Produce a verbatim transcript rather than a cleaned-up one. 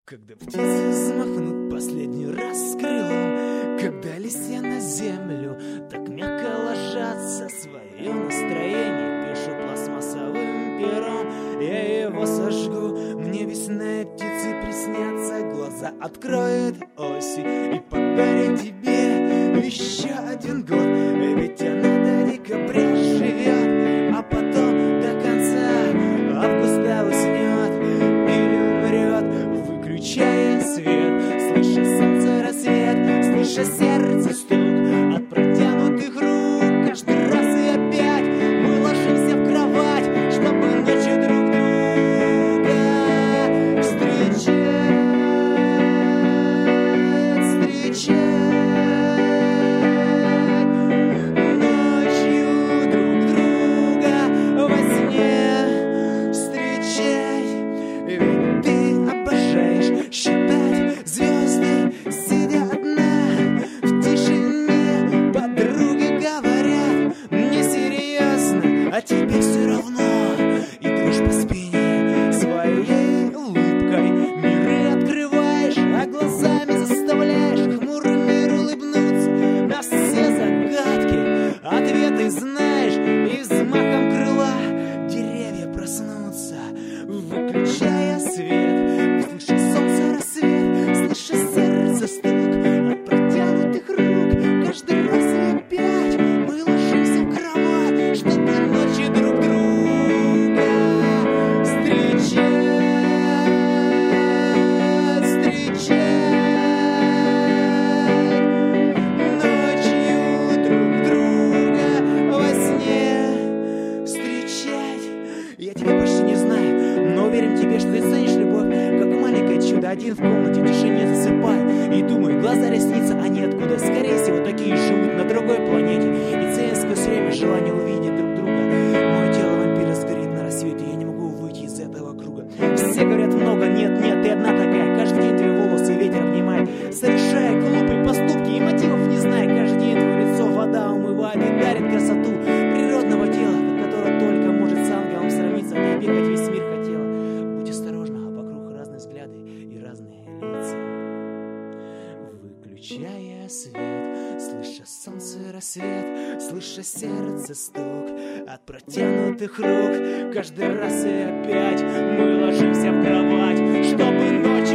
Когда птицы взмахнут последний раз крылом, когда листья на землю так мягко ложатся, свое настроение пишут пластмассовым пером. Я его сожгу, мне весна и птицы приснятся, глаза откроет осень и подарит тебе еще один год. Ведь она до декабря живет, а потом до конца августа уснет или умрет, выключая свет, слыша солнце рассвет, слыша сердце стук от протянутых рук. Каждый раз и опять мы ложимся в кровать, чтобы ночью друг друга встречать, встречать. Ночью друг друга во сне встречай. Ведь ты обожаешь считать звезды, сидя одна в тишине. Подруги говорят, несерьезно, а тебе все равно. И дрожь по спине своей улыбкой миры открываешь, а глазами заставляешь хмурый мир улыбнуться. На все загадки ответы знаешь, и взмахом крыла деревья проснутся, выключая свет, слыша солнце рассвет, слыша сердце стук от протянутых рук. Каждый раз и опять мы ложимся в кровать, чтобы ночью друг друга встречать, встречать. Ночью друг друга во сне встречать. Я тебя почти не знаю, но уверен тебе, что ты ценишь любовь, как маленькое чудо. Один в комнате, в тишине засыпаю и думаю, глаза ресницы, они откуда? Скорее всего, такие живут на другой планете и ценят сквозь время желание увидеть друг друга. Мое тело вампира сгорит на рассвете, я не могу выйти из этого круга. Все говорят много, нет, нет, ты одна такая. Каждый день твои волосы ветер обнимает, совершая глупые поступки и мотивов не зная. Каждый день твое лицо вода умывает и дарит красоту природного тела, которое только может с ангелом сравниться. Ты бегать весь мир хотела. Будь осторожна, а вокруг разные взгляды и разные лица. Выключая свет, слыша солнце рассвет, слыша сердце стук от протянутых рук. Каждый раз и опять мы ложимся в кровать, чтобы ночь